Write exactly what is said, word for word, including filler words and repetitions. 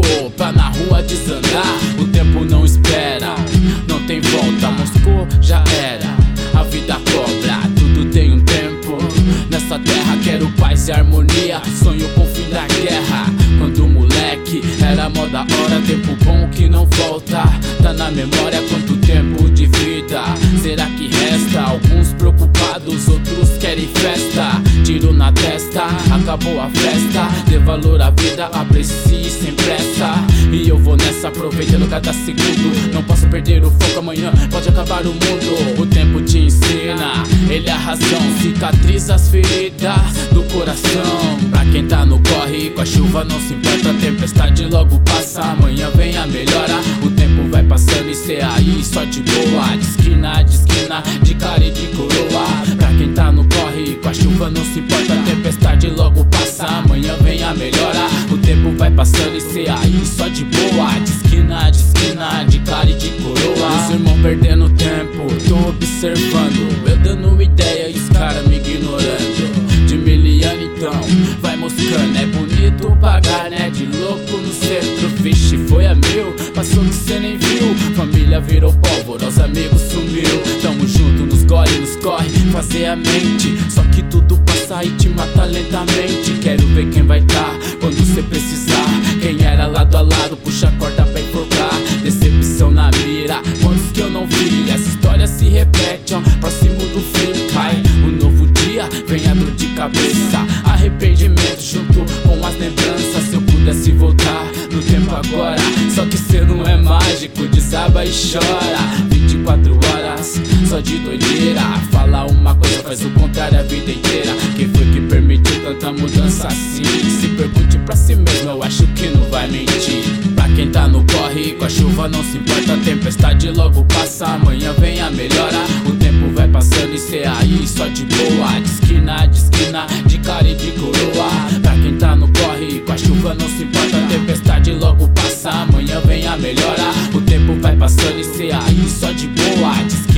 pra na rua desandar. O tempo não espera, não tem volta, Moscou já era. A vida cobra, tudo tem um tempo. Nessa terra quero paz e harmonia, sonho com o fim da guerra. Quando moleque era mó da hora, tempo bom que não volta. Tá na memória quanto tempo de vida será que resta? Alguns preocupados, outros querem festa. Tiro na testa, acabou a festa. Dê valor à vida, aprecie sem pressa. E eu vou nessa, aproveitando cada segundo. Não posso perder o foco, amanhã pode acabar o mundo. O tempo te ensina, ele é a razão. Cicatriza as feridas do coração. Pra quem tá no corre, com a chuva não se importa. A tempestade logo passa, amanhã vem a melhora. O tempo vai passando e cê aí só de boa. De esquina, de esquina, de cara e de coroa. Pra quem tá no corre, com a chuva não se importa. A tempestade logo passa, amanhã vem a melhora. O tempo vai passando e cê aí só de boa. De esquina, de esquina, de cara e de coroa. Os irmãos perdendo tempo, tô observando. Eu dando ideia e os caras me ignorando. De miliano então, vai moscando. É bonito pagar, né? De louco no centro. Vixe, foi a mil, passou que cê nem viu. Família virou pólvora, os amigos sumiu. Tamo junto nos gole, nos corre, fazer a mente. Só que tudo passa e te mata lentamente. Quero ver quem vai tá quando cê precisar. Quem era lado a lado, puxa a corda pra enforcar. Decepção na mira, quantos que eu não vi. Essa história se repete, ó, próximo do fim cai um novo dia, vem a dor de cabeça. Arrependimento junto com as lembranças. Se eu pudesse voltar no tempo agora, só que cê não é mágico, desaba e chora. Vinte e quatro horas, só de doideira. Falar uma coisa faz o contrário a vida inteira. Quem foi que permitiu tanta mudança assim? Se pergunte pra si mesmo, eu acho que não vai mentir. Pra quem tá no corre, com a chuva não se importa. A tempestade logo passa, amanhã vem a melhora. O tempo vai passando e cê aí só de boa. De esquina, de esquina, de cara e de coroa. Pra quem tá no corre, com a chuva não se importa. A tempestade logo passa, amanhã vem a melhora. O tempo vai passando e cê aí só de boa. De esquina,